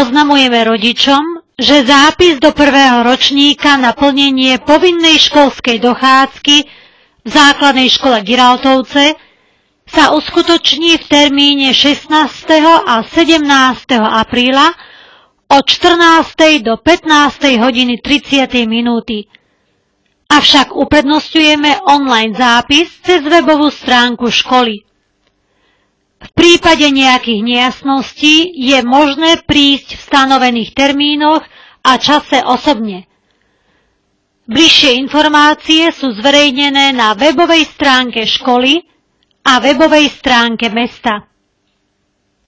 Oznamujeme rodičom, že zápis do prvého ročníka na plnenie povinnej školskej dochádzky v základnej škole Giraltovce sa uskutoční v termíne 16. a 17. apríla od 14. do 15. hodiny 30. minúty. Avšak uprednostňujeme online zápis cez webovú stránku školy. V prípade nejakých nejasností je možné prísť v stanovených termínoch a čase osobne. Bližšie informácie sú zverejnené na webovej stránke školy a webovej stránke mesta.